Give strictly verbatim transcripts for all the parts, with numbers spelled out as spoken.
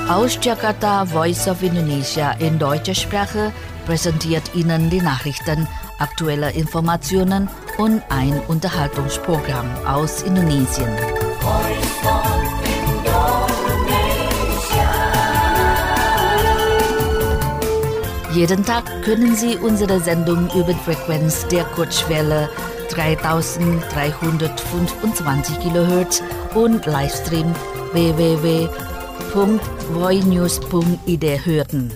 Aus Jakarta, Voice of Indonesia in deutscher Sprache präsentiert Ihnen die Nachrichten, aktuelle Informationen und ein Unterhaltungsprogramm aus Indonesien. Voice of Indonesia. Jeden Tag können Sie unsere Sendung über die Frequenz der Kurzwelle dreitausenddreihundertfünfundzwanzig Kilohertz und Livestream w w w punkt voinews punkt i d hören.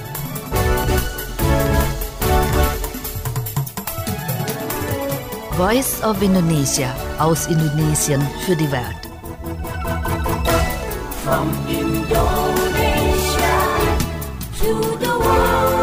Voice of Indonesia aus Indonesien für die Welt. From Indonesia to the world.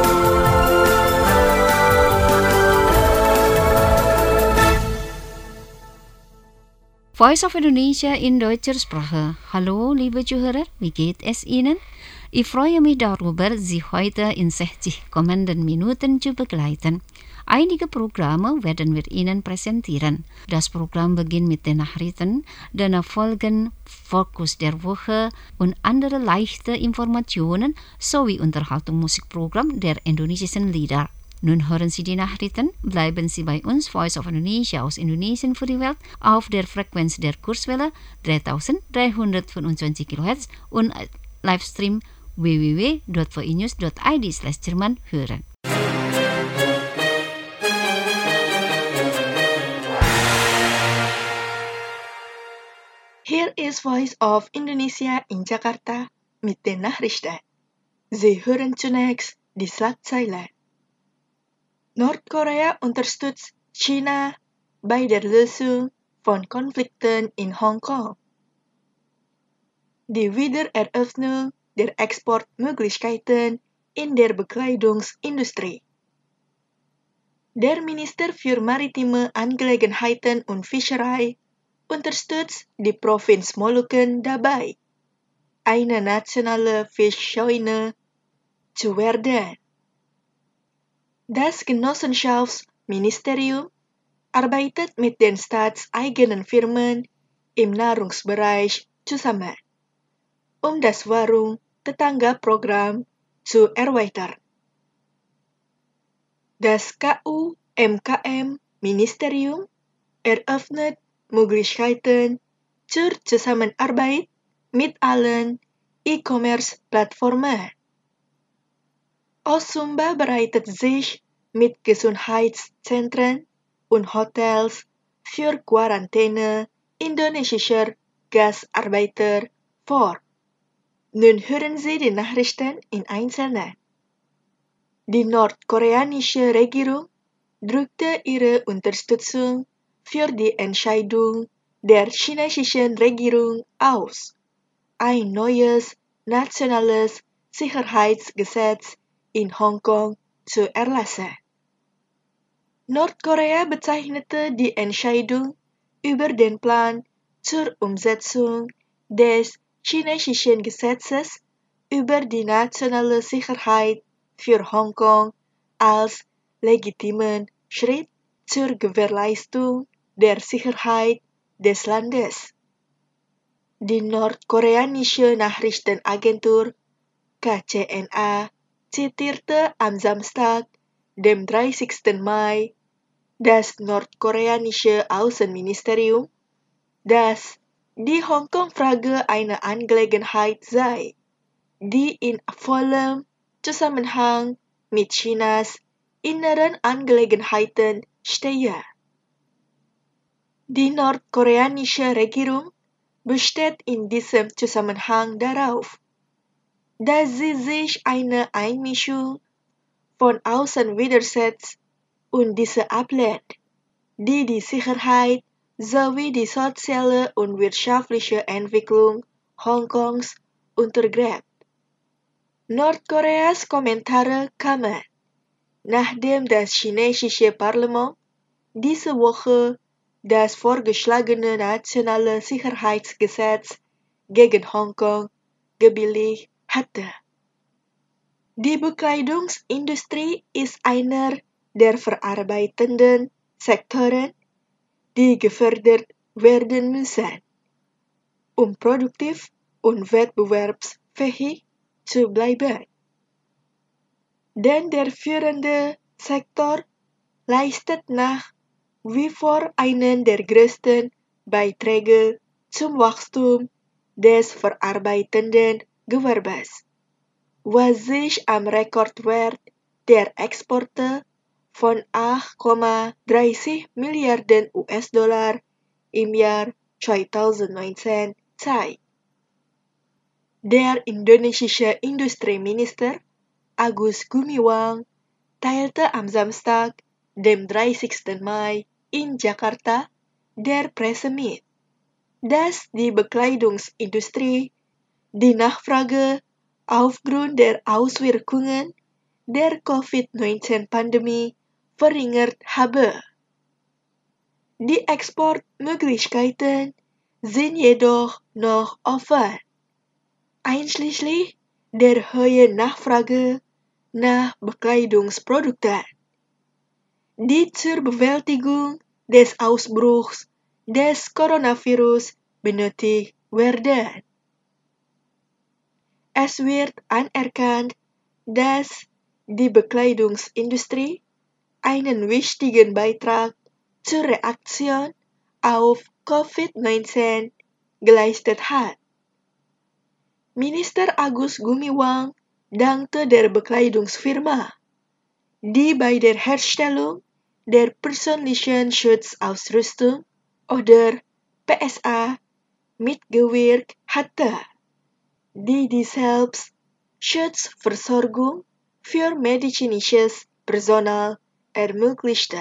Voice of Indonesia in deutscher Sprache. Hallo, liebe Zuhörer, wie geht es Ihnen? Ich freue mich darüber, Sie heute in sechzig kommenden Minuten zu begleiten. Einige Programme werden wir Ihnen präsentieren. Das Programm beginnt mit den Nachrichten, danach folgen Fokus der Woche und andere leichte Informationen sowie Unterhaltung-Musikprogramm der indonesischen Lieder. Nun hören Sie die Nachrichten, bleiben Sie bei uns, Voice of Indonesia aus Indonesien für die Welt, auf der Frequenz der Kurzwelle dreitausenddreihundertfünfundzwanzig Kilohertz und Livestream w w w punkt voinews punkt i d slash Jerman hören. Here is Voice of Indonesia in Jakarta mit den Nachrichten. Sie hören zunächst die Schlagzeilen. Nordkorea unterstützt China bei der Lösung von Konflikten in Hongkong. Die Wiedereröffnung der Exportmöglichkeiten in der Bekleidungsindustrie. Der Minister für Maritime Angelegenheiten und Fischerei unterstützt die Provinz Molukken dabei, eine nationale Fischscheune zu werden. Das Genossenschaftsministerium arbeitet mit den staatseigenen Firmen im Nahrungsbereich zusammen, um das Warung-Tetangga-Programm zu erweitern. Das K U M K M-Ministerium eröffnet Möglichkeiten zur Zusammenarbeit mit allen E-Commerce-Plattformen. Osumba bereitet sich mit Gesundheitszentren und Hotels für Quarantäne indonesischer Gastarbeiter vor. Nun hören Sie die Nachrichten in Einzelnen. Die nordkoreanische Regierung drückte ihre Unterstützung für die Entscheidung der chinesischen Regierung aus, ein neues nationales Sicherheitsgesetz in Hongkong zu erlassen. Nordkorea bezeichnete die Entscheidung über den Plan zur Umsetzung des chinesischen Gesetzes über die nationale Sicherheit für Hongkong als legitimen Schritt zur Gewährleistung der Sicherheit des Landes. Die nordkoreanische Nachrichtenagentur K C N A zitierte am Samstag, dem dreißigsten Mai, das nordkoreanische Außenministerium, dass die Hongkong-Frage eine Angelegenheit sei, die in vollem Zusammenhang mit Chinas inneren Angelegenheiten stehe. Die nordkoreanische Regierung besteht in diesem Zusammenhang darauf, dass sie sich einer Einmischung von außen widersetzt und diese ablehnt, die die Sicherheit sowie die soziale und wirtschaftliche Entwicklung Hongkongs untergräbt. Nordkoreas Kommentare kamen, nachdem das chinesische Parlament diese Woche das vorgeschlagene nationale Sicherheitsgesetz gegen Hongkong gebilligt hatte. Die Bekleidungsindustrie ist einer der verarbeitenden Sektoren, die gefördert werden müssen, um produktiv und wettbewerbsfähig zu bleiben. Denn der führende Sektor leistet nach wie vor einen der größten Beiträge zum Wachstum des verarbeitenden Gewerbes, was sich am Rekordwert der Exporte von acht Komma dreißig Milliarden U S-Dollar im Jahr zweitausendneunzehn zeigt. Der indonesische Industrieminister Agus Gumiwang teilte am Samstag, dem dreißigsten Mai, in Jakarta der Presse mit, dass die Bekleidungsindustrie die Nachfrage aufgrund der Auswirkungen der Covid neunzehn Pandemie verringert habe. Die Exportmöglichkeiten sind jedoch noch offen, einschließlich der hohen Nachfrage nach Bekleidungsprodukten, die zur Bewältigung des Ausbruchs des Coronavirus benötigt werden. Es wird anerkannt, dass die Bekleidungsindustrie einen wichtigen Beitrag zur Reaktion auf Covid neunzehn geleistet hat. Minister Agus Gumiwang dankte der Bekleidungsfirma, die bei der Herstellung der persönlichen Schutzausrüstung oder P S A mitgewirkt hatte, die die Selbstschutzversorgung für medizinisches Personal ermöglichte.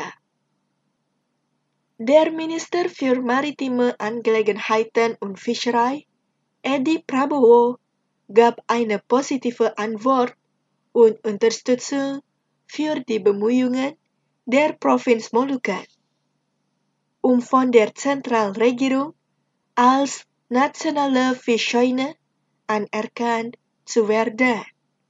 Der Minister für Maritime Angelegenheiten und Fischerei, Edi Prabowo, gab eine positive Antwort und Unterstützung für die Bemühungen der Provinz Molucca, um von der Zentralregierung als nationale Fischscheune anerkannt zu werden.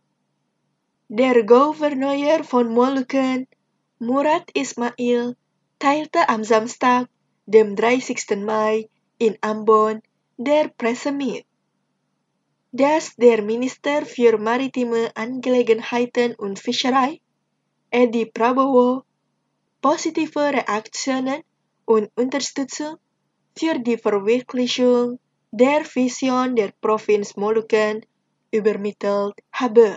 Der Gouverneur von Molucca, Murad Ismail, teilte am Samstag, dem dreißigsten Mai, in Ambon der Presse mit, dass der Minister für Maritime Angelegenheiten und Fischerei, Edi Prabowo, positive Reaktionen und Unterstützung für die Verwirklichung der Vision der Provinz Molucca übermittelt habe.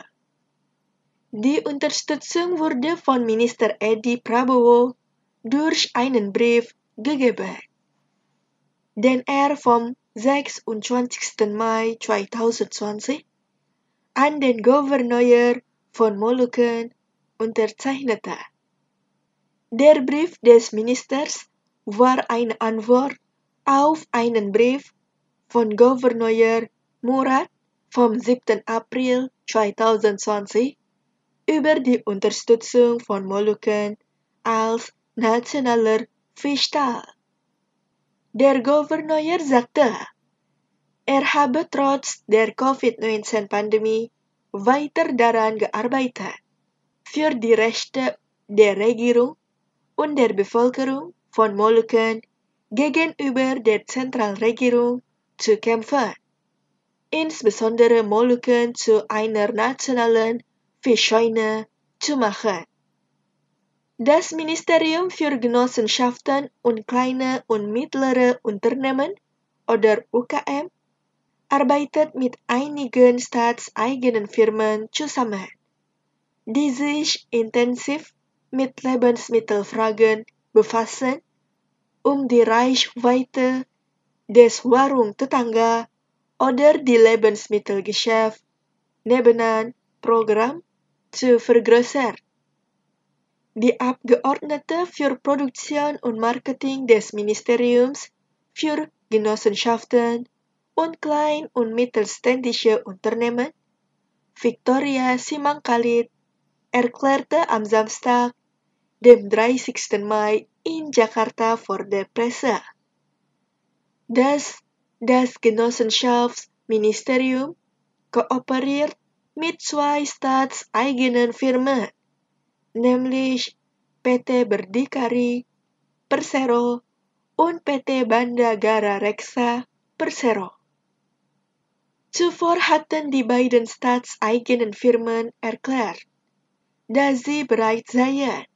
Die Unterstützung wurde von Minister Edi Prabowo durch einen Brief gegeben, den er vom sechsundzwanzigsten Mai zweitausendzwanzig an den Gouverneur von Molucca unterzeichnete. Der Brief des Ministers war eine Antwort auf einen Brief von Gouverneur Murad vom siebten April zweitausendzwanzig über die Unterstützung von Molucca als nationaler Fischstaat. Der Gouverneur sagte, er habe trotz der Covid neunzehn Pandemie weiter daran gearbeitet, für die Rechte der Regierung und der Bevölkerung von Molucca gegenüber der Zentralregierung zu kämpfen, insbesondere Molucca zu einer nationalen Fischscheune zu machen. Das Ministerium für Genossenschaften und kleine und mittlere Unternehmen oder U K M arbeitet mit einigen staatseigenen Firmen zusammen, die sich intensiv mit Lebensmittelfragen befassen, um die Reichweite des Warung Tetangga oder die Lebensmittelgeschäft nebenan Programm zu vergrößern. Die Abgeordnete für Produktion und Marketing des Ministeriums für Genossenschaften und klein- und mittelständische Unternehmen, Victoria Simangkalit, erklärte am Samstag, dem dreißigsten Mai, in Jakarta vor der Presse, dass das Genossenschaftsministerium kooperiert mit zwei staatseigenen Firmen, nämlich P T Berdikari Persero und P T Bandagara Reksa Persero. Zuvor hatten die beiden staatseigenen Firmen erklärt, dass sie bereit seien,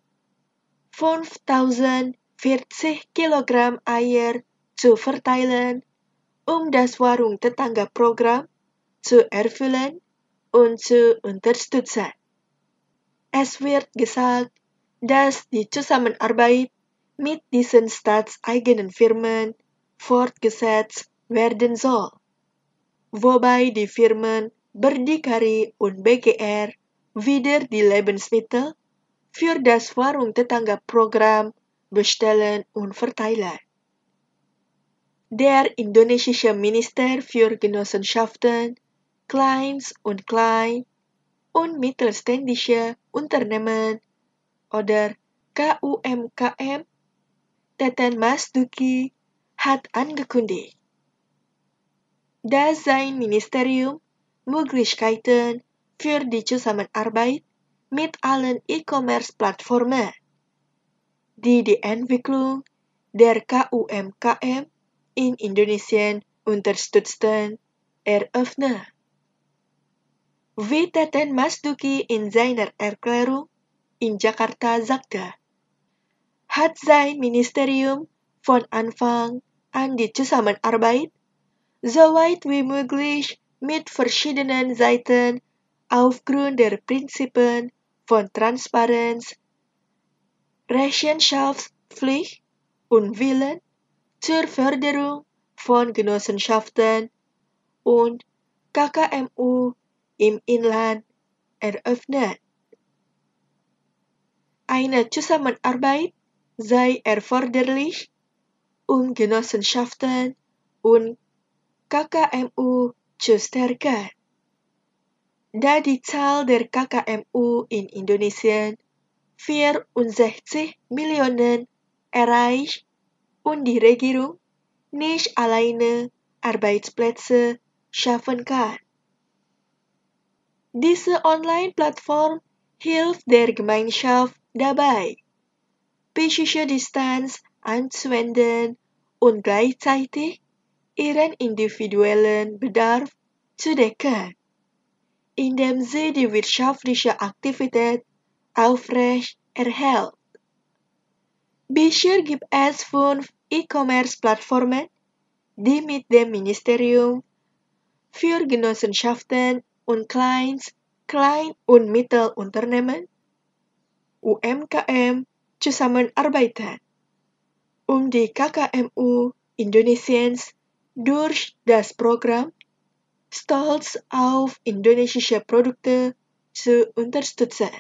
fünftausendvierzig Kilogramm Eier zu verteilen, um das Warung-Tetangga-Programm zu erfüllen und zu unterstützen. Es wird gesagt, dass die Zusammenarbeit mit diesen staatseigenen Firmen fortgesetzt werden soll, wobei die Firmen berdikari und B G R wieder die Lebensmittel für das Warung-Tetangga-Programm bestellen und verteilen. Der indonesische Minister für Genossenschaften, Kleins- und Klein- und Mittelständische Unternehmen oder K U M K M, Teten Mas Duki, hat angekündigt, dass sein Ministerium Möglichkeiten für die Zusammenarbeit mit allen E-Commerce-Plattformen, die die Entwicklung der K U M K M in Indonesien unterstützten, eröffnet. Wie Teten Mas Duki in seiner Erklärung in Jakarta sagte, hat sein Ministerium von Anfang an die Zusammenarbeit so weit wie möglich mit verschiedenen Seiten aufgrund der Prinzipien von Transparenz, Rechenschaftspflicht und Willen zur Förderung von Genossenschaften und K K M U im Inland eröffnet. Eine Zusammenarbeit sei erforderlich, um Genossenschaften und K K M U zu stärken, da die Zahl der K K M U in Indonesien vierundsechzig Millionen erreicht und die Regierung nicht alleine Arbeitsplätze schaffen kann. Diese Online-Plattform hilft der Gemeinschaft dabei, physische Distanz anzuwenden und gleichzeitig ihren individuellen Bedarf zu decken, indem sie die wirtschaftliche Aktivität aufrecht erhält. Bisher gibt es fünf E-Commerce-Plattformen, die mit dem Ministerium für Genossenschaften und Kleins-, Klein- und Mittelunternehmen U M K M zusammenarbeiten, um die K K M U Indonesiens durch das Programm Stolz auf indonesische Produkte zu unterstützen.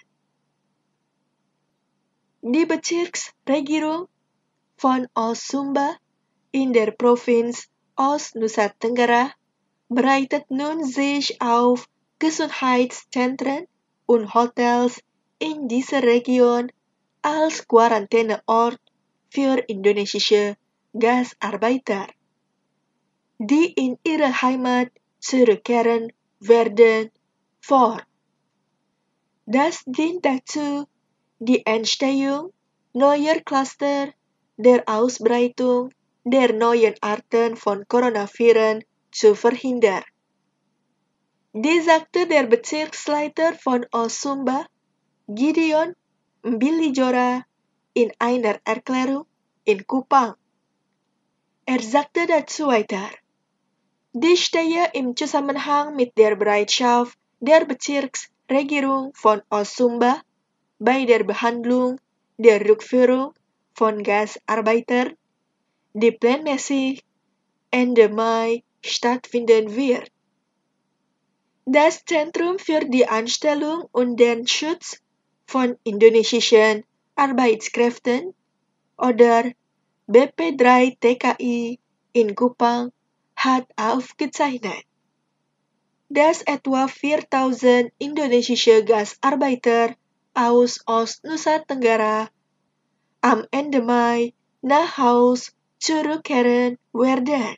Die Bezirksregierung von Ost-Sumba in der Provinz Ost-Nusa Tenggara bereitet nun sich auf Gesundheitszentren und Hotels in dieser Region als Quarantäneort für indonesische Gastarbeiter, die in ihre Heimat zurückkehren werden, vor. Das dient dazu, die Entstehung neuer Cluster der Ausbreitung der neuen Arten von Coronaviren zu verhindern. Dies sagte der Bezirksleiter von Ost-Sumba, Gideon Mbilijora, in einer Erklärung in Kupang. Er sagte dazu weiter, dies stehe im Zusammenhang mit der Bereitschaft der Bezirksregierung von Ost-Sumba bei der Behandlung der Rückführung von Gastarbeitern, die planmäßig Ende Mai stattfinden wird. Das Zentrum für die Anstellung und den Schutz von indonesischen Arbeitskräften oder B P drei T K I in Kupang hat aufgezeichnet, dass etwa viertausend indonesische Gastarbeiter aus Ost-Nusa Tenggara am Ende Mai nach Haus zurückkehren werden.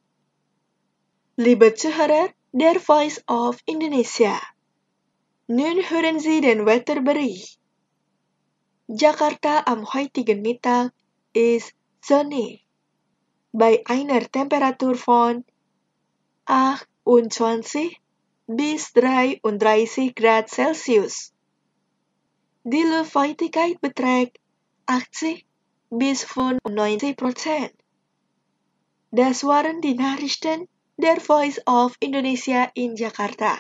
Liebe Zuhörer der Voice of Indonesia, nun hören Sie den Wetterbericht. Jakarta am heutigen Mittag ist sonnig, bei einer Temperatur von und zwanzig bis dreiunddreißig Grad Celsius. Die Luftfeuchtigkeit beträgt achtzig bis fünfundneunzig Prozent. Das waren die Nachrichten der Voice of Indonesia in Jakarta.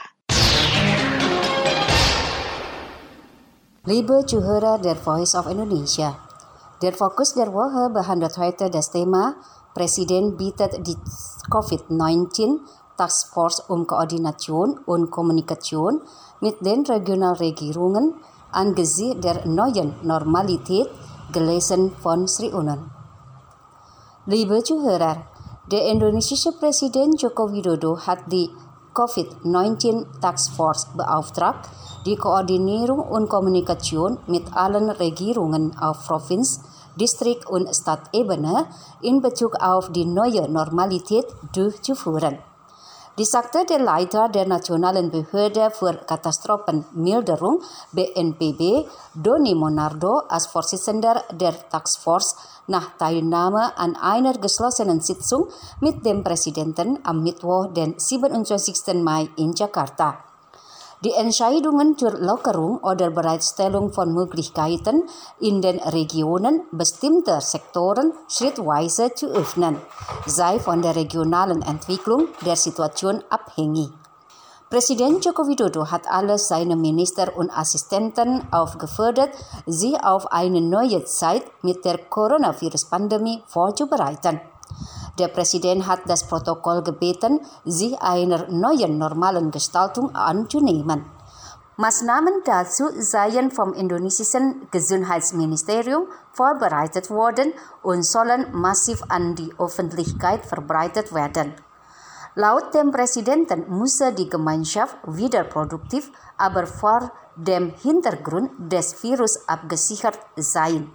Liebe Zuhörer der Voice of Indonesia, der Fokus der Woche behandelt heute das Thema Presiden bietet die Covid neunzehn Taskforce um Koordination und Kommunikation mit den Regionalregierungen angesichts der neuen Normalität, gelesen von Sri Unan. Liebe Zuhörer, der indonesische Präsident Joko Widodo hat die Covid neunzehn Taskforce beauftragt, die Koordinierung und Kommunikation mit allen Regierungen auf Provinz, Distrik- und Stadtebene in Bezug auf die neue Normalität durchzuführen. Dies sagte der Leiter der Nationalen Behörde für Katastrophenmilderung B N P B, Doni Monardo, als Vorsitzender der Taskforce nach Teilnahme an einer geschlossenen Sitzung mit dem Präsidenten am Mittwoch, den siebenundzwanzigsten Mai in Jakarta. Die Entscheidungen zur Lockerung oder Bereitstellung von Möglichkeiten in den Regionen bestimmter Sektoren schrittweise zu öffnen, sei von der regionalen Entwicklung der Situation abhängig. Präsident Joko Widodo hat alle seine Minister und Assistenten aufgefordert, sich auf eine neue Zeit mit der Coronavirus-Pandemie vorzubereiten. Der Präsident hat das Protokoll gebeten, sich einer neuen normalen Gestaltung anzunehmen. Maßnahmen dazu seien vom indonesischen Gesundheitsministerium vorbereitet worden und sollen massiv an die Öffentlichkeit verbreitet werden. Laut dem Präsidenten müsse die Gemeinschaft wieder produktiv, aber vor dem Hintergrund des Virus abgesichert sein.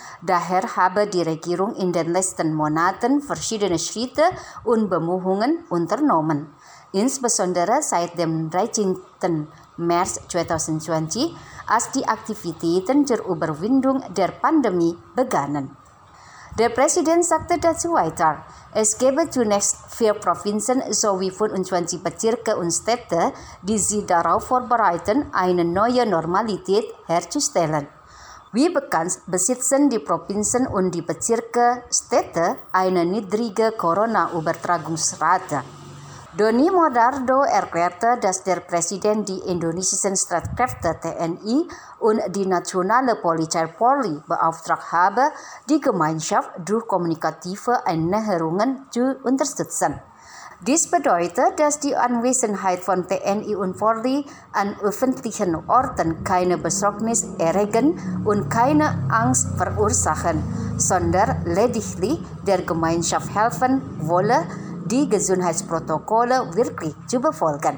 Daher habe die Regierung in den letzten Monaten verschiedene Schritte und Bemühungen unternommen, insbesondere seit dem dreizehnten März zweitausendzwanzig, als die Aktivitäten zur Überwindung der Pandemie begannen. Der Präsident sagte dazu weiter, es gebe zunächst vier Provinzen sowie fünfundzwanzig Bezirke und Städte, die sich darauf vorbereiten, eine neue Normalität herzustellen. Wie bekannt besitzen die Provinzen und die Bezirke Städte eine niedrige Corona-Übertragungsrate. Doni Monardo erklärte, dass der Präsident die indonesischen Streitkräfte T N I und die nationale Polizei Polri beauftragt habe, die Gemeinschaft durch kommunikative Annäherungen zu unterstützen. Dies bedeutet, dass die Anwesenheit von T N I und Polri an öffentlichen Orten keine Besorgnis erregen und keine Angst verursachen, sondern lediglich der Gemeinschaft helfen wolle, die Gesundheitsprotokolle wirklich zu befolgen.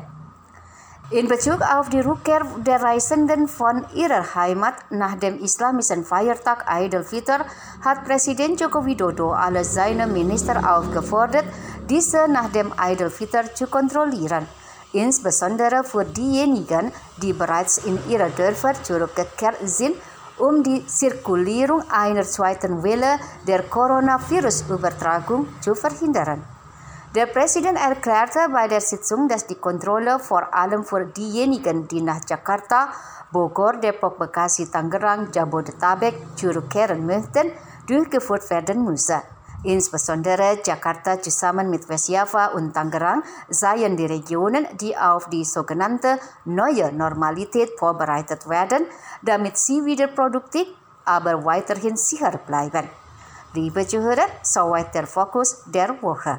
In Bezug auf die Rückkehr der Reisenden von ihrer Heimat nach dem islamischen Feiertag Eid al-Fitr hat Präsident Joko Widodo alle seine Minister aufgefordert, diese nach dem Eid al-Fitr zu kontrollieren, insbesondere für diejenigen, die bereits in ihre Dörfer zurückgekehrt sind, um die Zirkulierung einer zweiten Welle der Coronavirus-Übertragung zu verhindern. Der Präsident erklärte bei der Sitzung, dass die Kontrolle vor allem für diejenigen, die nach Jakarta, Bogor, Depok, Bekasi, Tangerang, Jabodetabek zurückkehren möchten, durchgeführt werden müsse. Insbesondere Jakarta zusammen mit West-Java und Tangerang seien die Regionen, die auf die sogenannte neue Normalität vorbereitet werden, damit sie wieder produktiv, aber weiterhin sicher bleiben. Liebe Zuhörer, soweit der Fokus der Woche.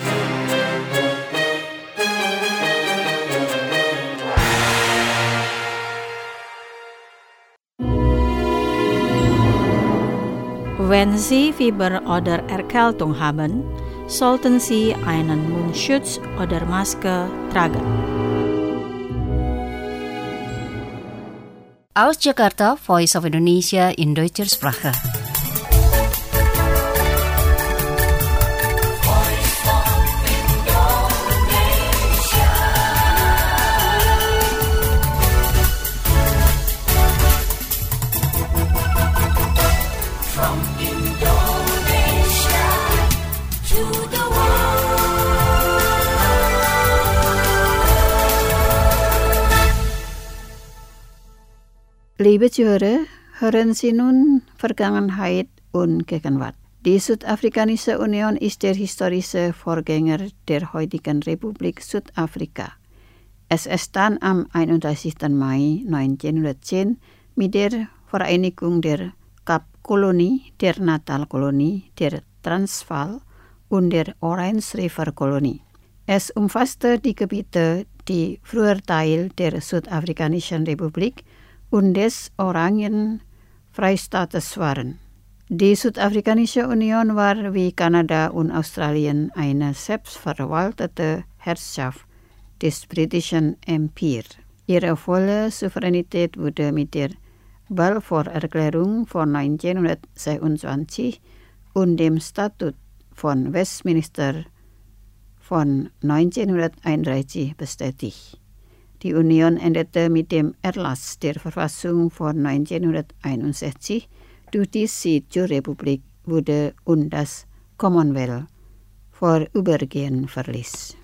Wenn Sie Fieber oder Erkältung haben, sollten Sie einen Mundschutz oder Maske tragen. Aus Jakarta, Voice of Indonesia in deutscher Sprache. Liebe Zuhörer, hören Sie nun Vergangenheit und Gegenwart. Die Südafrikanische Union ist der historische Vorgänger der heutigen Republik Südafrika. Es entstand am einunddreißigsten Mai neunzehnhundertzehn mit der Vereinigung der Kapkolonie, der Natalkolonie, der Transvaal und der Orange River Kolonie. Es umfasste die Gebiete, die früher Teil der Südafrikanischen Republik und des Oranien-Freistaates waren. Die Südafrikanische Union war wie Kanada und Australien eine selbstverwaltete Herrschaft des britischen Empire. Ihre volle Souveränität wurde mit der Balfour-Erklärung von neunzehnhundertsechsundzwanzig und dem Statut von Westminster von neunzehnhunderteinunddreißig bestätigt. Die Union endete mit dem Erlass der Verfassung von neunzehnhunderteinundsechzig, durch die sie zur Republik wurde und das Commonwealth vorübergehend verließ.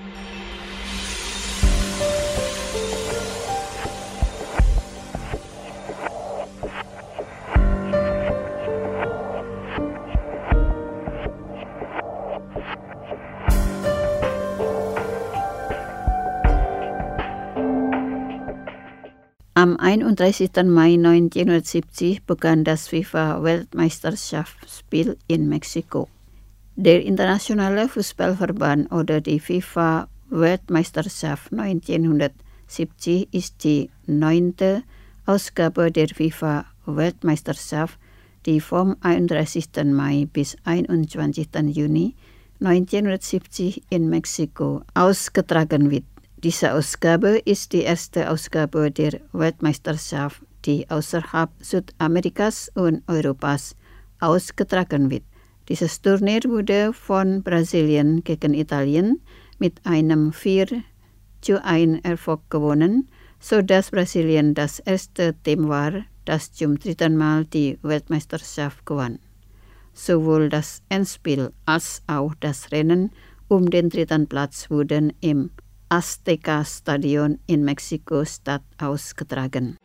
Am einunddreißigsten Mai neunzehnhundertsiebzig begann das FIFA-Weltmeisterschaftsspiel in Mexiko. Der Internationale Fußballverband oder die FIFA-Weltmeisterschaft neunzehnhundertsiebzig ist die neunte Ausgabe der FIFA-Weltmeisterschaft, die vom einunddreißigsten Mai bis einundzwanzigsten Juni neunzehnhundertsiebzig in Mexiko ausgetragen wird. Diese Ausgabe ist die erste Ausgabe der Weltmeisterschaft, die außerhalb Südamerikas und Europas ausgetragen wird. Dieses Turnier wurde von Brasilien gegen Italien mit einem vier zu eins Erfolg gewonnen, sodass Brasilien das erste Team war, das zum dritten Mal die Weltmeisterschaft gewann. Sowohl das Endspiel als auch das Rennen um den dritten Platz wurden im Azteca-Stadion in Mexiko-Stadt ausgetragen.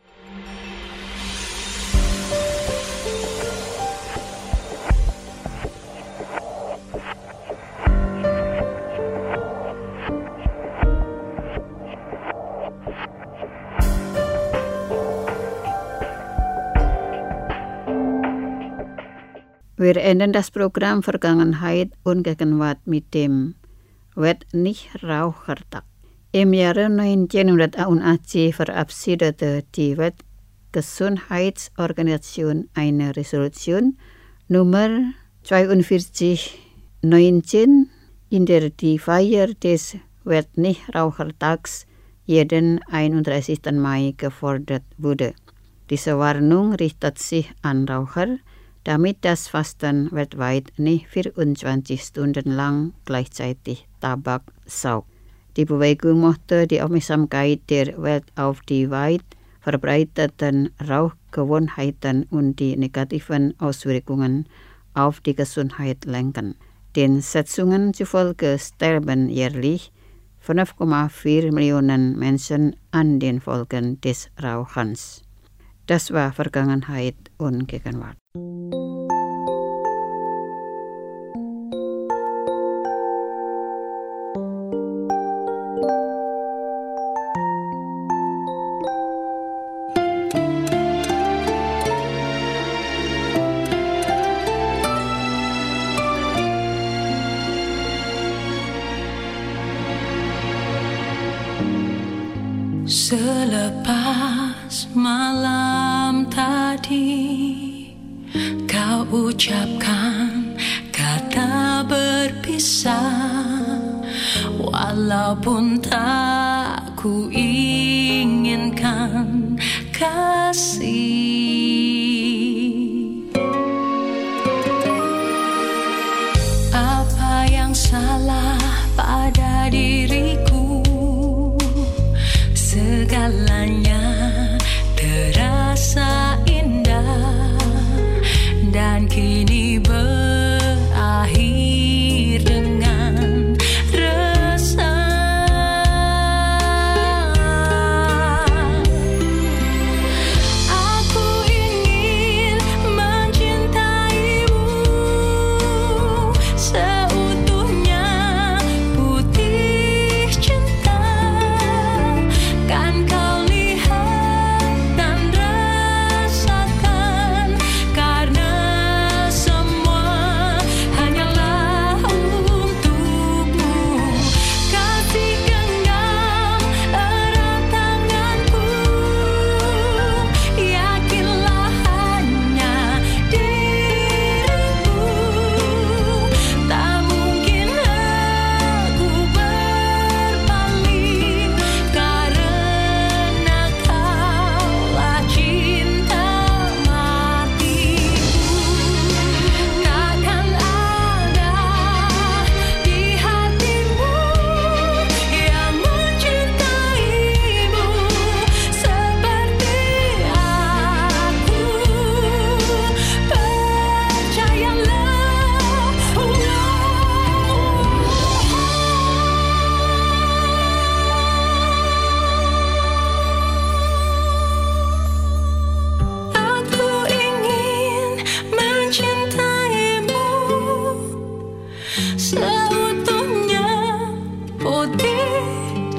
Wir enden das Programm Vergangenheit und Gegenwart mit dem Weltnichtrauchertag. Im Jahre neunzehnhunderteinundachtzig verabschiedete die Weltgesundheitsorganisation eine Resolution Nummer zweiundvierzig neunzehn, in der die Feier des Weltnichtrauchertags jeden einunddreißigsten Mai gefordert wurde. Diese Warnung richtet sich an Raucher, damit das Fasten weltweit nicht vierundzwanzig Stunden lang gleichzeitig Tabak saugt. Die Bewegung möchte die Aufmerksamkeit der Welt auf die weit verbreiteten Rauchgewohnheiten und die negativen Auswirkungen auf die Gesundheit lenken. Den Schätzungen zufolge sterben jährlich fünf Komma vier Millionen Menschen an den Folgen des Rauchens. Das war Vergangenheit und Gegenwart. Selepas malam tadi kau ucapkan kata berpisah, walaupun tak ku inginkan kasih. Apa yang salah pada diriku? Segalanya terasa indah dan kini berakhir dengan resah.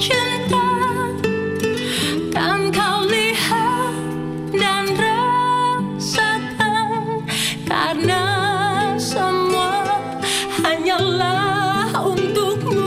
cinta, kan kau lihat dan rasakan, karena semua hanyalah untukmu.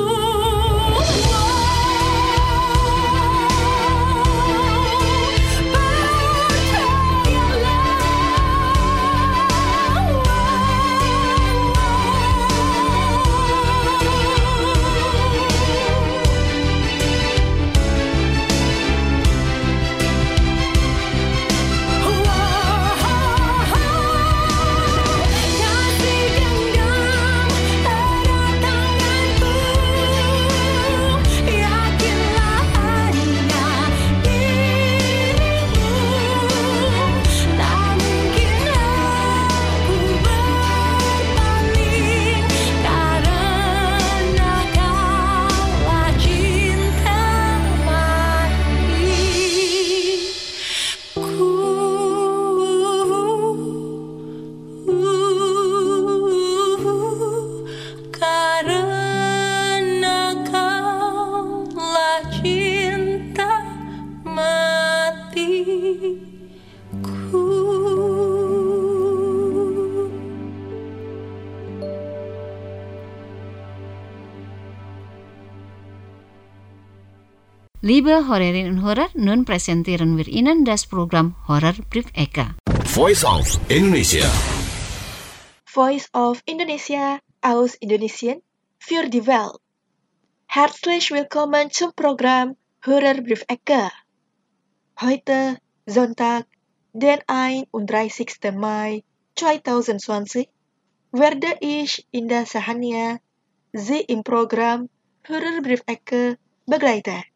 Liebe Hörerinnen und Hörer, nun präsentieren wir Ihnen das Programm Horrorbrief Eka. Voice of Indonesia. Voice of Indonesia aus Indonesien für die Welt. Herzlich willkommen zum Programm Hörerbrief Eka. Heute, Sonntag, den einunddreißigsten Mai zweitausendzwanzig, werde ich in der Sahania Sie im Programm Hörerbrief Eka begleiten.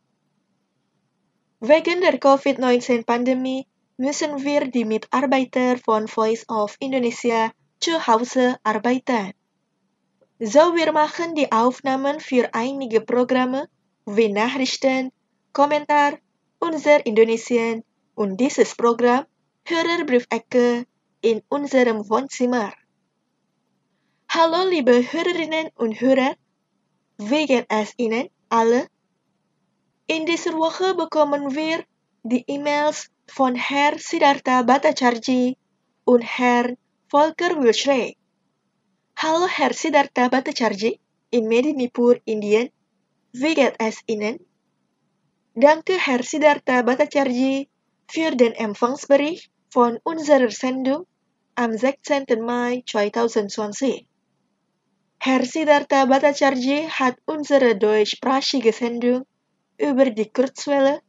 Wegen der Covid neunzehn-Pandemie müssen wir die Mitarbeiter von Voice of Indonesia zu Hause arbeiten. So, wir machen die Aufnahmen für einige Programme wie Nachrichten, Kommentar, unser Indonesien und dieses Programm Hörerbrief-Ecke in unserem Wohnzimmer. Hallo liebe Hörerinnen und Hörer, wie geht es Ihnen alle? In dieser Woche bekommen wir die E-Mails von Herrn Siddhartha Bhattacharjee und Herrn Volker Wilshere. Hallo Herr Siddhartha Bhattacharjee in Medinipur, Indien. Wie geht es Ihnen? Danke Herr Siddhartha Bhattacharjee für den Empfangsbericht von unserer Sendung am sechzehnten Mai zweitausendzwanzig. Herr Siddhartha Bhattacharjee hat unsere deutschsprachige Sendung über die Kurzwelle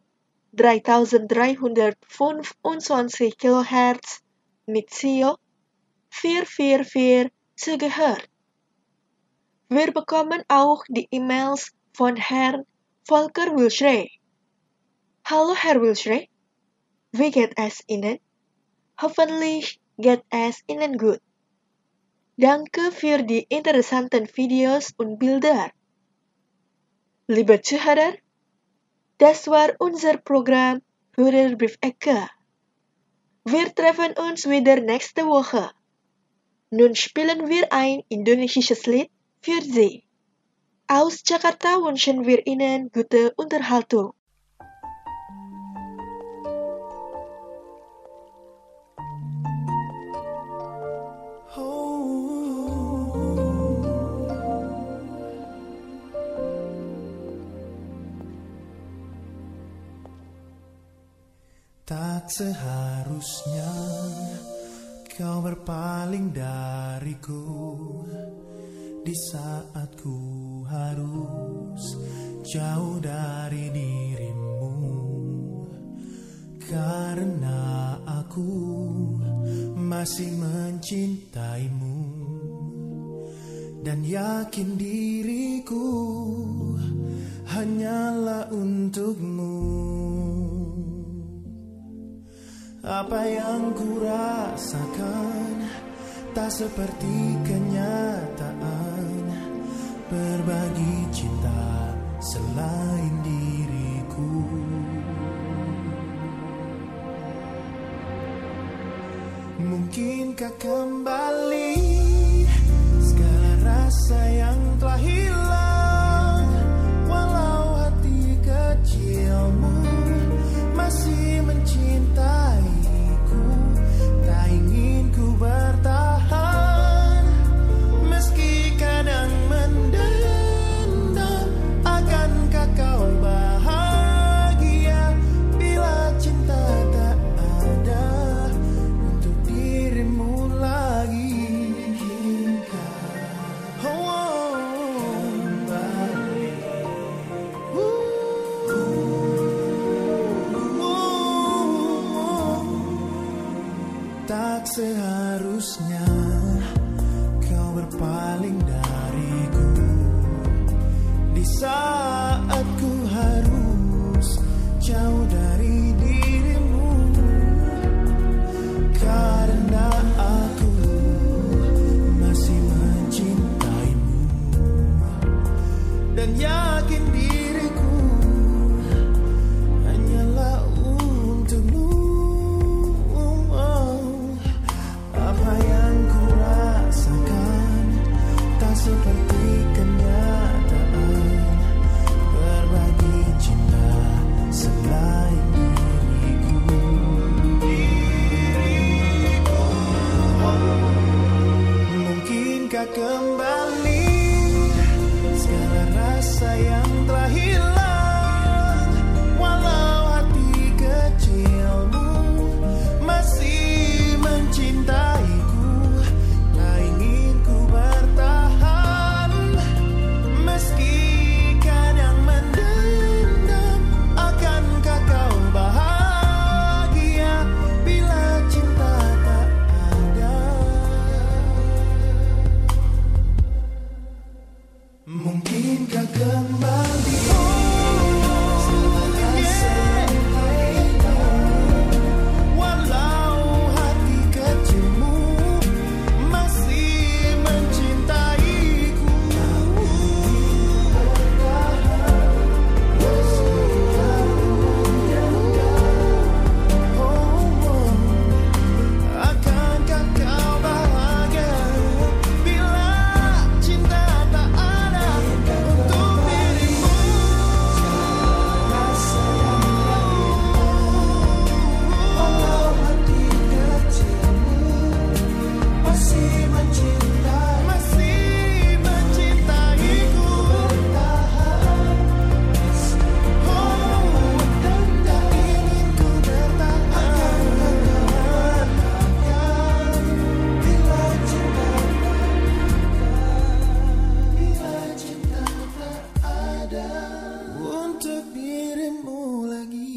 dreitausenddreihundertfünfundzwanzig Kilohertz mit S I O vier vier vier zugehört. Wir bekommen auch die E-Mails von Herrn Volker Wilshere. Hallo Herr Wilshere, wie geht es Ihnen? Hoffentlich geht es Ihnen gut. Danke für die interessanten Videos und Bilder. Liebe Zuhörer, das war unser Programm Hörerbrief Ecke. Wir treffen uns wieder nächste Woche. Nun spielen wir ein indonesisches Lied für Sie. Aus Jakarta wünschen wir Ihnen gute Unterhaltung. Tak seharusnya kau berpaling dariku di saat ku harus jauh dari dirimu, karena aku masih mencintaimu dan yakin diriku hanyalah untukmu. Apa yang ku rasakan tak seperti kenyataan, berbagi cinta selain diriku. Mungkinkah kembali segala rasa yang telah hilang, walau hati dan yakin diriku hanyalah untukmu. Oh, apa yang ku rasakan tak seperti kenyataan. Berbagi cinta selain diriku. Diriku. Mungkinkah kembali segala rasa yang telah hilang, walau hati kecilmu masih mencintaiku. Tak ingin ku bertahan meski kadang mendendam. Akankah kau bahagia bila cinta tak ada? Mungkinkah kembali segala rasa yang hilang, walau hati kecilmu masih mencintaiku. Akankah kau bahagia bila cinta tak ada untuk dirimu? Walau hati kecilmu masih mencintai, masih mencintaiku. Oh, dan tak ingin ku bertahan. Bila cinta Bila cinta tak ada untuk dirimu lagi.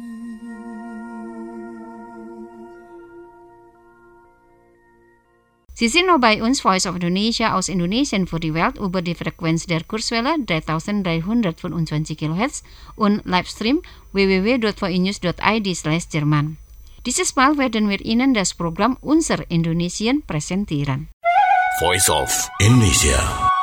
Sie sind noch bei uns, Voice of Indonesia aus Indonesien für die Welt über die Frequenz der Kurzwelle dreitausenddreihundertfünfundzwanzig Kilohertz und Livestream w w w punkt v i news punkt i d slash Jerman. Dieses Mal werden wir Ihnen das Programm Unser Indonesien präsentieren. Voice of Indonesia.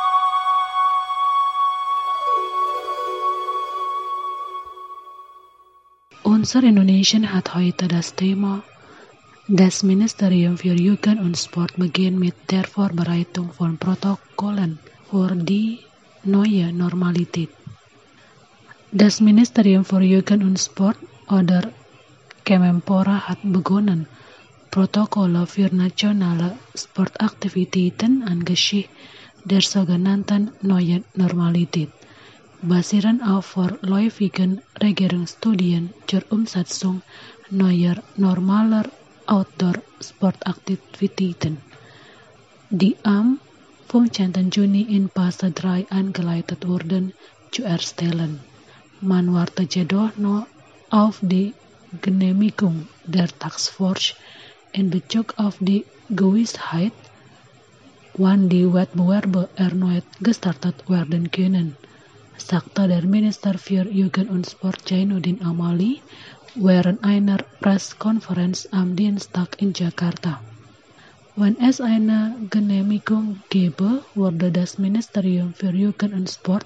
Unser Indonesien hat heute das Thema Das Ministerium für Jugend und Sport beginnt mit der Vorbereitung von Protokollen für die neue Normalität. Das Ministerium für Jugend und Sport oder Kemenpora hat begonnen, Protokolle für nationale Sportaktivitäten angesichts der sogenannten neuen Normalität, basierend auf vorläufigen Regierungsstudien zur Umsetzung neuer normaler Outdoor-Sportaktivitäten, die am fünfzehnten Juni in Phase drei eingeleitet wurden, zu erstellen. Man warte jedoch noch auf die Genehmigung der Taskforce in Bezug auf die Gewissheit, wann die Wettbewerbe erneut gestartet werden können, sagte der Minister für Jugend und Sport Zainuddin Amali während einer Pressekonferenz am Dienstag in Jakarta. Wenn es eine Genehmigung gäbe, würde das Ministerium für Jugend und Sport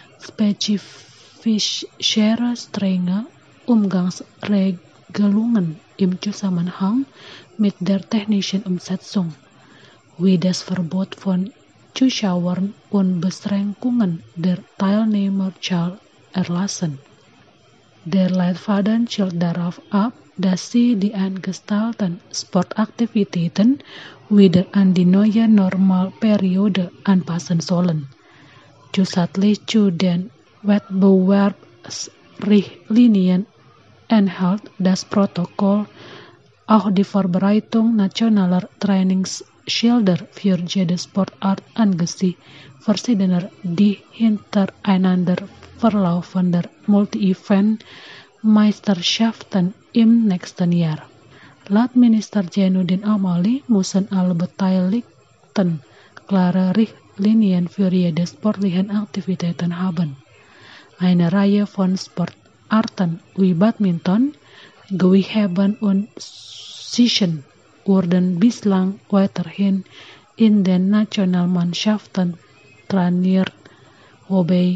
spezifischere strenge Umgangsregelungen im Zusammenhang mit der technischen Umsetzung, wie das Verbot von Zuschauern und Beschränkungen der Teilnehmerzahl erlassen. Der Leitfaden zielt darauf ab, dass sie die eingestellten Sportaktivitäten wieder an die neue Normalperiode anpassen sollen. Zusätzlich zu den Wettbewerbsrichtlinien enthält das Protokoll auch die Vorbereitung nationaler Trainingsschilder für jede Sportart angesichts verschiedener, die hintereinander verlaufender Multi-Event-Meisterschaften im nächsten Jahr. Laut Minister Zainuddin Amali müssen alle Beteiligten klare Richtlinien für jede sportlichen Aktivitäten haben. Eine Reihe von Sportarten wie Badminton, Gewichtheben und Schießen wurden bislang weiterhin in den Nationalmannschaften trainiert, wobei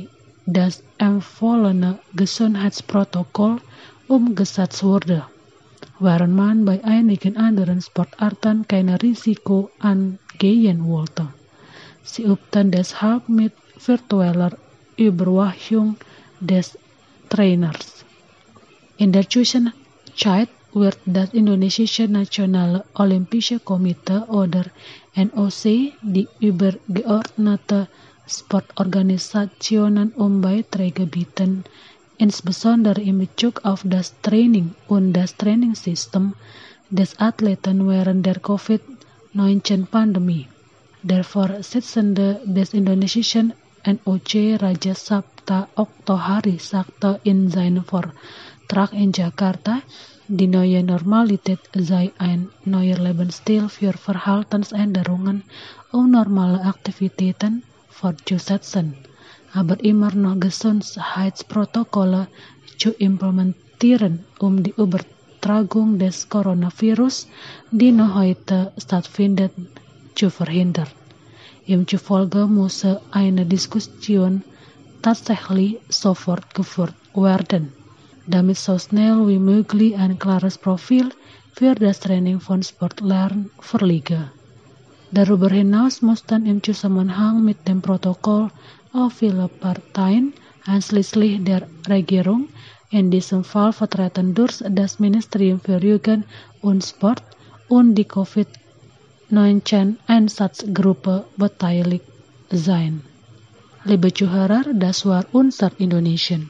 das empfohlene Gesundheitsprotokoll umgesetzt wurde, während man bei einigen anderen Sportarten keine Risiko angehen wollte. Sie übten deshalb mit virtueller Überwachung des Trainers. In der Zwischenzeit wird das Indonesische Nationale Olympische Komitee oder N O C, die übergeordnete Sportorganisationen, um Beiträge bieten, insbesondere in Bezug auf das Training und das Trainingssystem des Athleten während der Covid neunzehn-Pandemie. Der Vorsitzende des indonesischen N O C, Raja Sabta Oktohari, sagte in seinem Vortrag in Jakarta, die neue Normalität sei ein neuer Lebensstil für Verhaltensänderungen, um normale Aktivitäten fortzusetzen, aber immer noch Gesundheitsprotokolle zu implementieren, um die Übertragung des Coronavirus, die noch heute stattfindet, zu verhindern. Ihm zufolge muss eine Diskussion tatsächlich sofort geführt werden, damit so schnell wie möglich ein klares Profil für das Training von Sportlern vorliege. Darüber hinaus mussten im Zusammenhang mit dem Protokoll auch viele Parteien, einschließlich der Regierung, in diesem Fall vertreten durch das Ministerium für Jugend und Sport und die Covid neunzehn-Einsatzgruppe beteiligt sein. Liebe Zuhörer, das war unser Indonesian.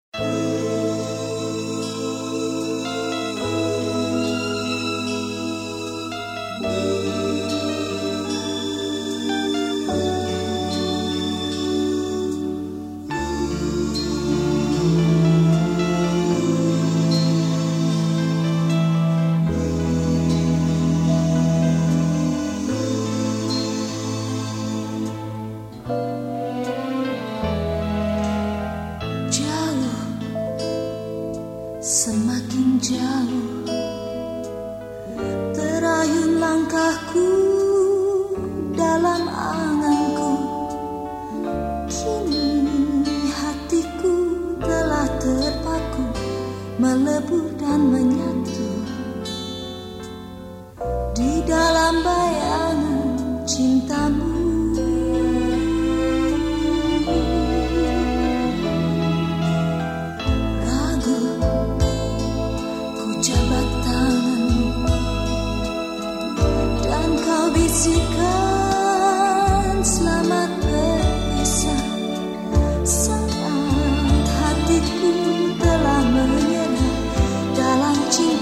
Semakin jauh terayun langkahku dalam anganku, kini hatiku telah terpaku, melebur dan menyatu di dalam bayangan cintamu. Bisikan selamat berpisah, saat hatiku telah menyerah dalam cinta.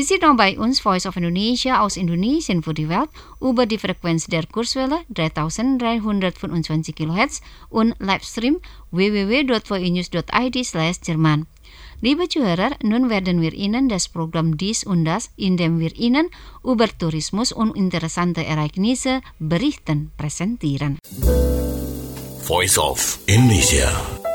zit nou bij ons Voice of Indonesia aus Indonesien voor de Welt über die Frequenz der Kurzwelle dreitausenddreihundertfünfundzwanzig kHz und Livestream w w w dot voinews dot i d slash Jerman. Liebe Zuhörer, nun werden wir Ihnen das Programm Dies und Das, in dem wir Ihnen über Tourismus und interessante Ereignisse berichten, präsentieren. Voice of Indonesia.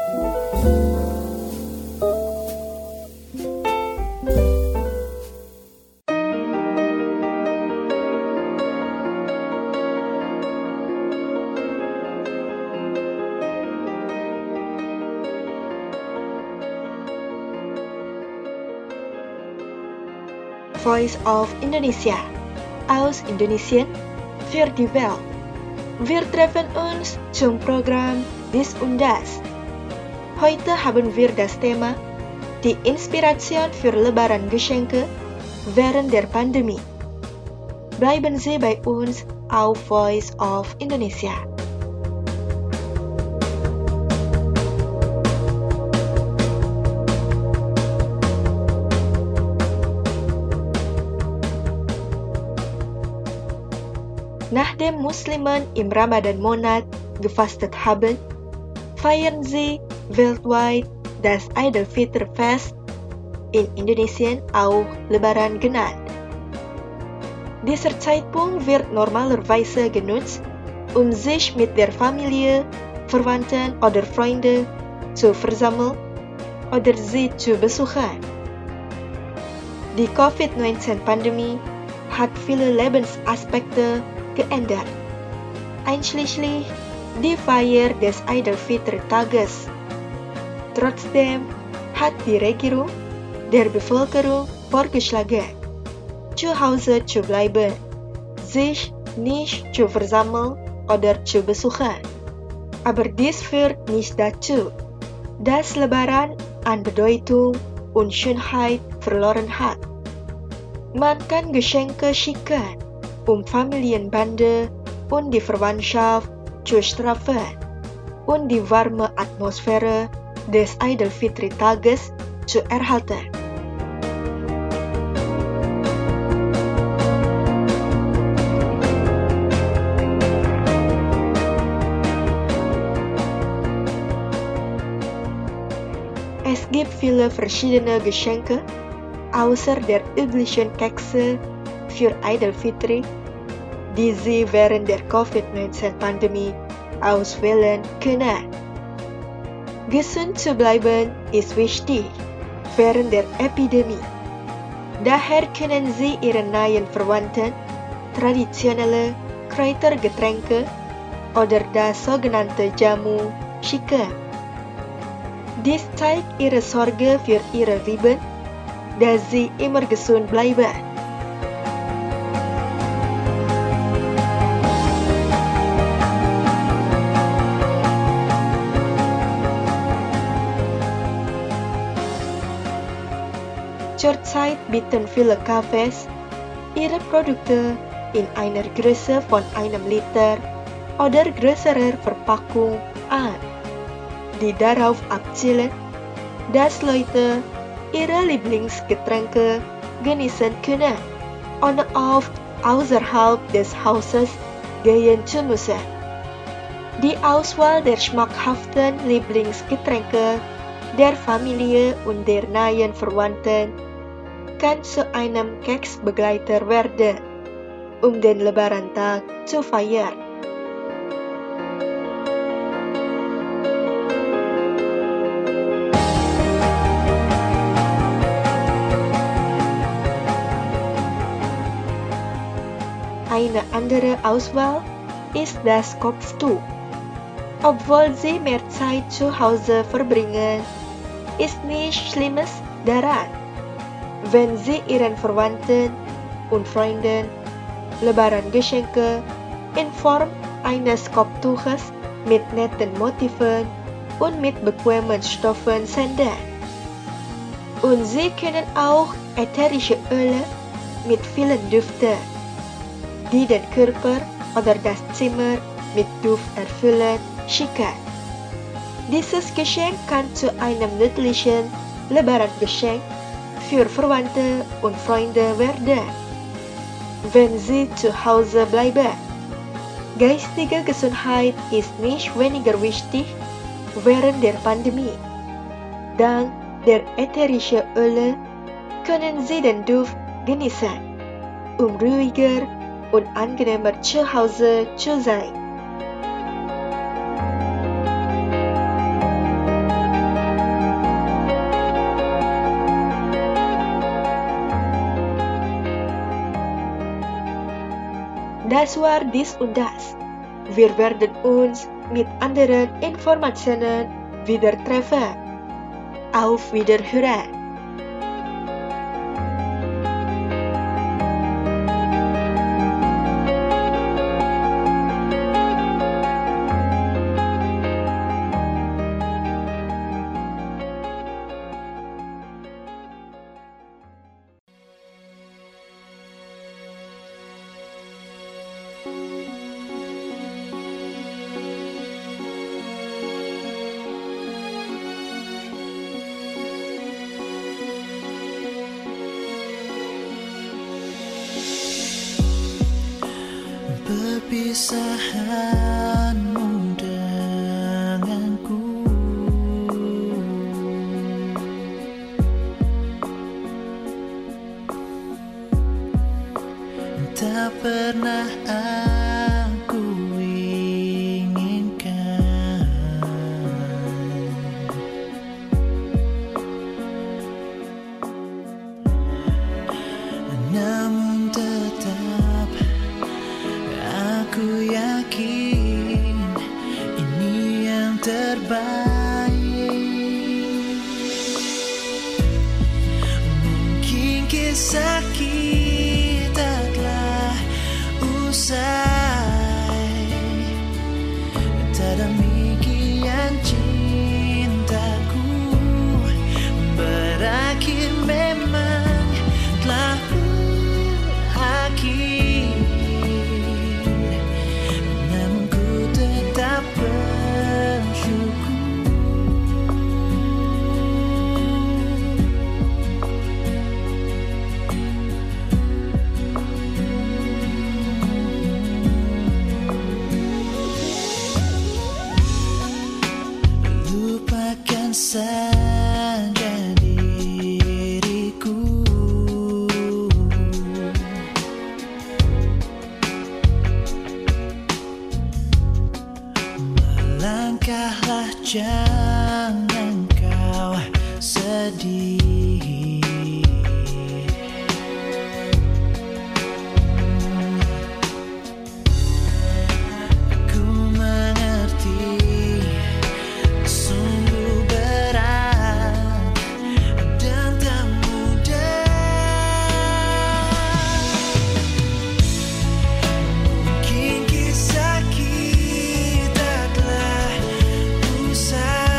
Voice of Indonesia aus Indonesien für die Welt. Wir treffen uns zum Programm Dies und Das. Heute haben wir das Thema die Inspiration für Lebaran-Geschenke während der Pandemie. Bleiben Sie bei uns auf Voice of Indonesia. Nachdem Muslimen im Ramadan-Monat gefastet haben, feiern sie weltweit das Eid-al-Fitr-Fest, in Indonesien auch Lebaran genannt. Dieser Zeitpunkt wird normalerweise genutzt, um sich mit der Familie, Verwandten oder Freunden zu versammeln oder sie zu besuchen. Die Covid neunzehn Pandemie hat viele Lebensaspekte geändert, einschließlich die Feier des Eid-al-Fitr-Tages. Trotzdem hat die Regierung der Bevölkerung vorgeschlagen, zu Hause zu bleiben, sich nicht zu versammeln oder zu besuchen. Aber dies führt nicht dazu, dass Lebaran an Bedeutung und Schönheit verloren hat. Man kann Geschenke schicken, um Familienbande und die Verwandtschaft zu straffen und die warme Atmosphäre des Eid-al-Fitr-Tages zu erhalten. Es gibt viele verschiedene Geschenke, außer der üblichen Kekse für Eid-al-Fitr, die Sie während der Covid neunzehn Pandemie auswählen können. Gesund zu bleiben ist wichtig während der Epidemie. Daher können Sie Ihren nahen Verwandten traditionelle Kräutergetränke oder das sogenannte Jamu schicken. Dies zeigt Ihre Sorge für Ihre Lieben, dass Sie immer gesund bleiben. Zurzeit bieten viele Cafés ihre Produkte in einer Größe von einem Liter oder größerer Verpackung an, die darauf abzielen, dass Leute ihre Lieblingsgetränke genießen können, ohne oft außerhalb des Hauses gehen zu müssen. Die Auswahl der schmackhaften Lieblingsgetränke der Familie und der nahen Verwandten kann zu einem Keksbegleiter werden, um den Lebaran-Tag zu feiern. Eine andere Auswahl ist das Kopftuch. Obwohl Sie mehr Zeit zu Hause verbringen, ist nichts Schlimmes daran, wenn Sie Ihren Verwandten und Freunden Lebaran-Geschenke in Form eines Kopftuches mit netten Motiven und mit bequemen Stoffen senden. Und Sie können auch ätherische Öle mit vielen Düften, die den Körper oder das Zimmer mit Duft erfüllen, schicken. Dieses Geschenk kann zu einem nützlichen Lebaran-Geschenk für Verwandte und Freunde werden. Wenn Sie zu Hause bleiben. Geistige Gesundheit ist nicht weniger wichtig während der Pandemie. Dank der ätherischen Öle können Sie den Duft genießen, um ruhiger und angenehmer zu Hause zu sein. Das war dies und das. Wir werden uns mit anderen Informationen wieder treffen. Auf Wiederhören. Perpisahanmu denganku tak pernah aku inginkan, namun tetap aku yakin ini yang terbaik. Mungkin kisah kita telah usai, tak demikian cintaku berakhir, memang telah berakhir. Saja diriku, melangkahlah, jangan kau sedih. Aku mengerti sungguh berat dan tak mudah. Mungkin kisah kita telah usai,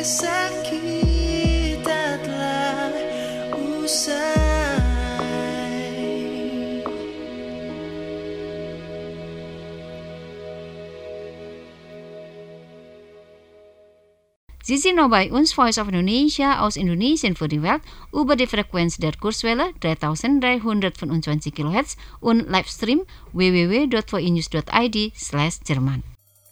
kisah kita telah usai. Sie sind noch bei uns, Voice of Indonesia aus Indonesien für die Welt, über die Frequenz der Kurzwelle dreitausenddreihundertfünfundzwanzig Kilohertz und Livestream w w w dot v i news dot i d slash Jerman.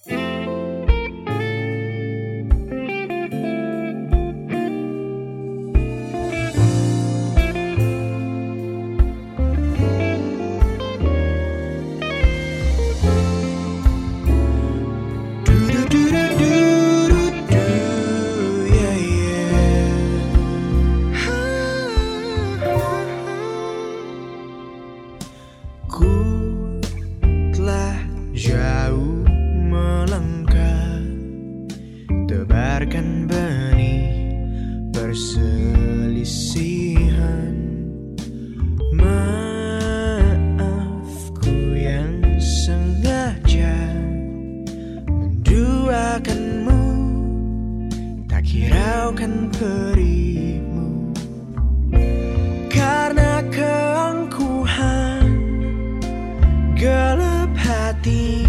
Tebarkan benih perselisihan. Maafku yang sengaja menduakanmu, tak hiraukan perihmu. Karena keangkuhan gelap hati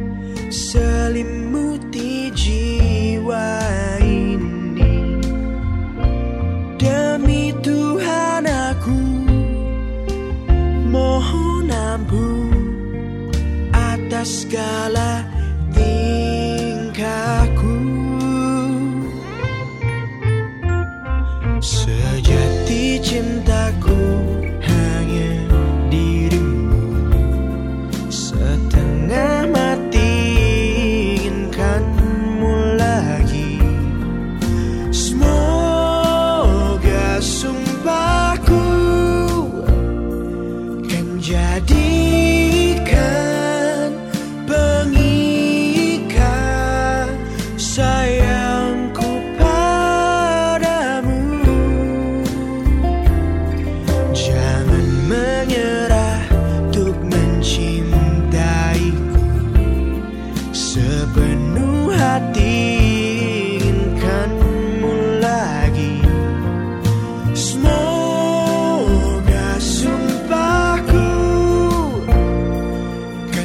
selimuti jiwa ini. Demi Tuhan aku mohon ampun atas segala tingkahku. Sejati cintaku hanya dirimu, setengah mati inginkanmu lagi. Semoga sumpahku kan jadikan pengikat sayangku padamu. Jangan menyerah untuk mencintaiku, sepenuh hati inginkanmu lagi. Semoga sumpahku kan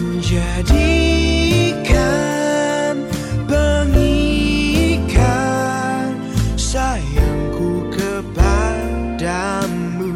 jadikan pengikat sayangku kepadamu.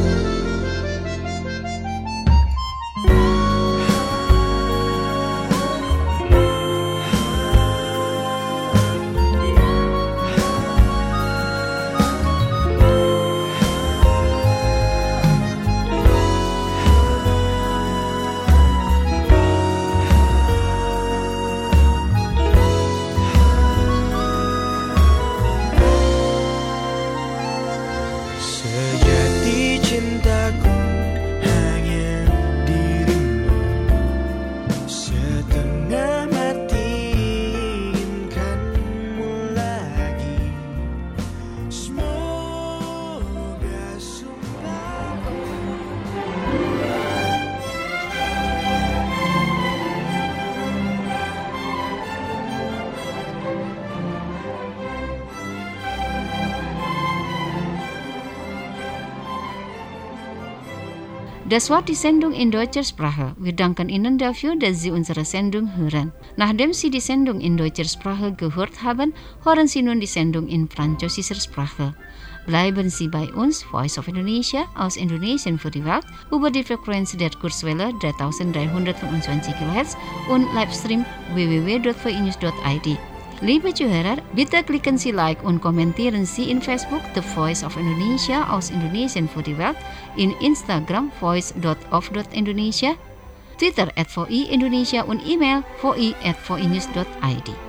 Sejati cintaku hanya dirimu, setengah mati inginkanmu lagi. Semoga sumpahku Das war die Sendung in deutscher Sprache. Wir danken Ihnen dafür, dass Sie unsere Sendung hören. Nachdem Sie die Sendung in deutscher Sprache gehört haben, hören Sie nun die Sendung in französischer Sprache. Bleiben Sie bei uns, Voice of Indonesia aus Indonesien für die Welt, über die Frequenz der Kurzwelle dreitausenddreihundertfünfundzwanzig Kilohertz und Livestream w w w dot v i news dot i d. Liebe Zuhörer, bitte klicken Sie Like und kommentieren Sie in Facebook The Voice of Indonesia aus Indonesien für die Welt, in Instagram voice dot of dot indonesia, Twitter at v i Indonesia und E-Mail v i at v i news dot i d.